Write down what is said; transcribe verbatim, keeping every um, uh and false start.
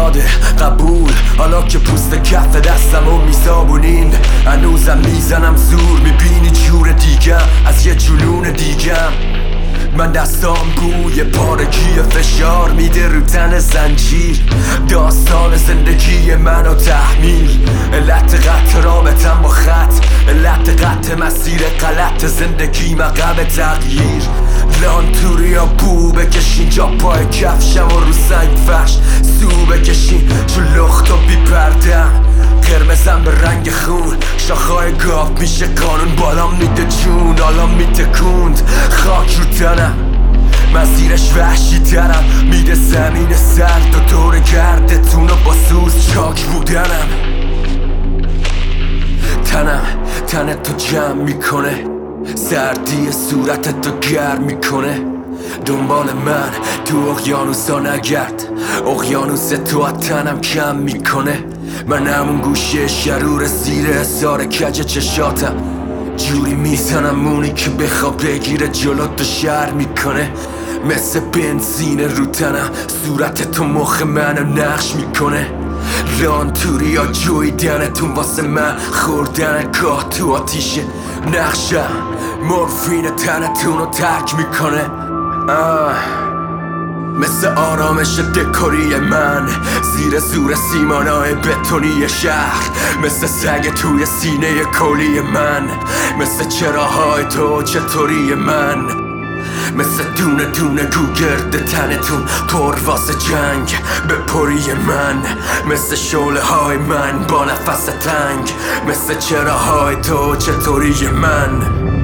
داده قبول، حالا که پوست کف دستم و میزابونین هنوزم میزنم زور، میبینی جور دیگم از یه جنون دیگم. من دستام بوی پارگی فشار میده رو تن زنجیر، داستان زندگی منو تحمیل، علت قطع رابطم با خط، علت قطع مسیر غلط زندگی مقام تغییر. لانتوری یا بو بکشین جا پای کفشم و رو سنگ فرش سو بکشین چون لخت و بی پردم، قرمزم به رنگ خون، شاخهای گاو میشه قانون، بالا میده جون حالا میتکوند خاک رو تنم، مسیرش وحشی ترم، میده زمین سرد و دور گردتون و با سوز چاک بودنم. تنم تن تو جمع میکنه، سردی صورت تو گرم میکنه، دنبال من تو اقیانوسا نگرد، اقیانوس تو از تنم کم میکنه. من همون گوشه شرور زیر حصار کج چشاتم، جوری میزنم مونی که بخواب بگیره جلو تو شر میکنه، مثل بنزین رو تنم صورت تو مخ منو نقش میکنه. لانتوری یا جویدنتون واسه من خوردن گاه تو آتیشه، نقشم مورفین تنتون رو ترک میکنه. آه مثل آرامش دکوری من زیر زور سیمانای بتونی شهر، مثل سگ توی سینه کلی من، مثل چراهای تو چطوری من، مثل دونه دونه گوگرد تنتون پر واسه جنگ به پری من، مثل شعله های من با نفس تنگ، مثل چراهای تو چطوری من.